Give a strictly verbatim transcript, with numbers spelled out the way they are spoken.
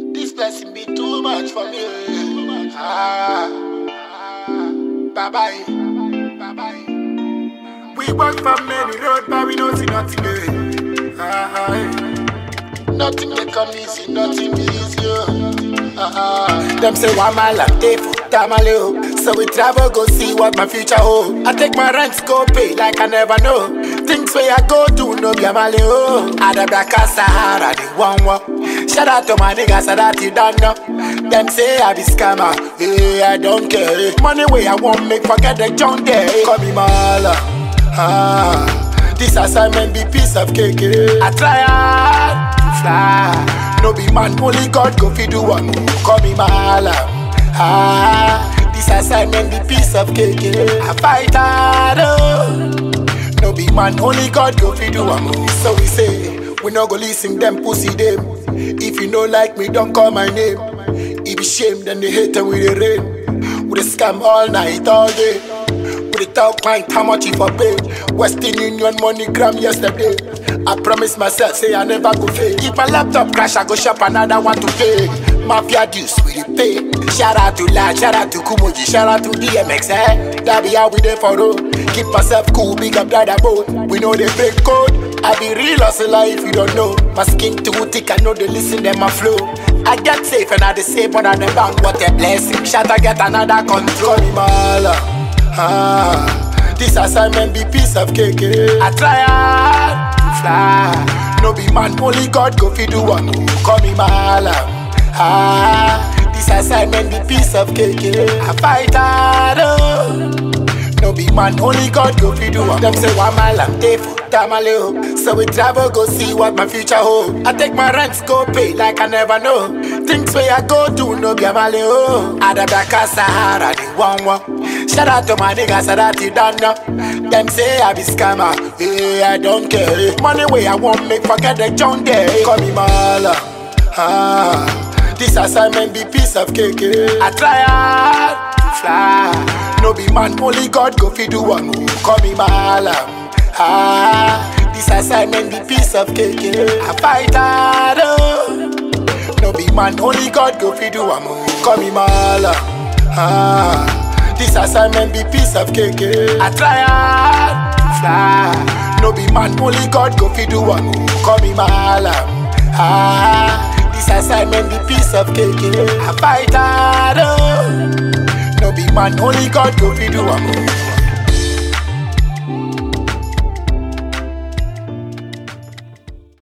This blessing be too much for me. Ah, bye bye, bye bye. We walk from many roads, but we don't see nothing there. Ah, nothing they come easy, nothing be easy. Uh-uh. Them say one mile and day for Tamaleo. So we travel, go see what my future hold. I take my rents, go pay like I never know. Things where I go to, no be a maleo. Adabaka Sahara, the one walk. Shout out to my niggas so that you don't know. Them say I be scammer, hey, I don't care. Money where I won't make, forget the junk there. Call me Mala. Ah, this assignment be piece of cake. Eh. I try hard to fly. No be man, only God go fi do one. Call me Mala. Ah, this assignment be piece of cake. Eh. I fight hard. Oh. No be man, only God go fi do one. So we say, we no go listen them pussy them. If you no like me, don't call my name. If be shame, then they hate and we the rain. We the scam all night, all day. We the talk mind, how much you for pay. Western Union money gram yesterday. I promise myself, say I never go fail. If my laptop crash, I go shop another one to pay. Mafia juice, we the pay. Shout out to La, shout out to Kumoji, shout out to D M X, eh? That be how we there for road. Keep myself cool, big up brother boat. We know they break code. I be real hustler if you don't know. My skin too thick, I know they listen, them my flow. I get safe and I the save more than the bank. What a blessing, shot I get another control. Mala, ah, this assignment be piece of cake. Eh. I try hard to fly. No be man, only God go fi do one. Call me Mala, ah, this assignment be piece of cake. Eh. I fight hard. Oh. No be man, only God go fi do one. Them say one mile and day for Tamaleo. So we travel, go see what my future hold. I take my rents, go pay like I never know. Things where I go to, no be a maleo. Adabaka Sahara, the one walk. Shout out to my niggas so that you don't know. Them say I be scammer, hey, I don't care. Money where I won't make, forget the junk there. Call me Mala, ah, this assignment be piece of cake. Eh. I try hard to fly. No be man, only God go fi do one. Call me Mala. Ah, this assignment be piece of cake. Eh. I fight hard. Oh. No be man, only God go fi do one. Call me Mala. Ah, this assignment be piece of cake. Eh. I try hard to fly. No be man, only God go fi do one. Call me Mala. Ah, this assignment be piece of cake. Eh. I fight hard. Oh. No be man, only God go fi do one.